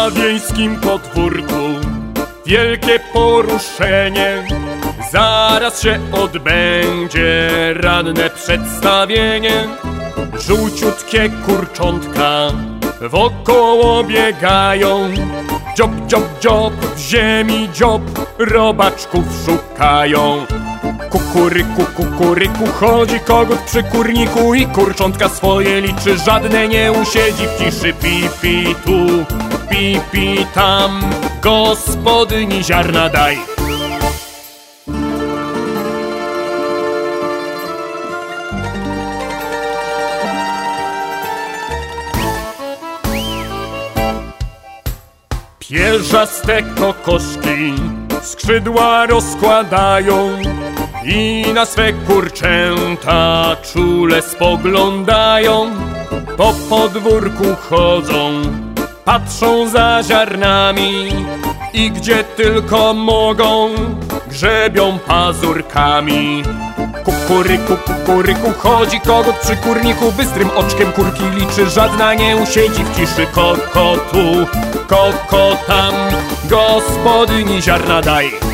Na wiejskim podwórku wielkie poruszenie, zaraz się odbędzie ranne przedstawienie. Żółciutkie kurczątka wokoło biegają, dziób, dziób, dziób, w ziemi dziób, robaczków szukają. Kukuryku, kukuryku, chodzi kogut przy kurniku i kurczątka swoje liczy, żadne nie usiedzi w ciszy. Pipi tu, pipi tam, gospodyni ziarna daj. Pierzaste kokoszki skrzydła rozkładają i na swe kurczęta czule spoglądają. Po podwórku chodzą, patrzą za ziarnami i gdzie tylko mogą grzebią pazurkami. Kukuryku, kukuryku, chodzi kogut przy kurniku, bystrym oczkiem kurki liczy, żadna nie usiedzi w ciszy. Koko tu, koko tam, gospodyni ziarna daj.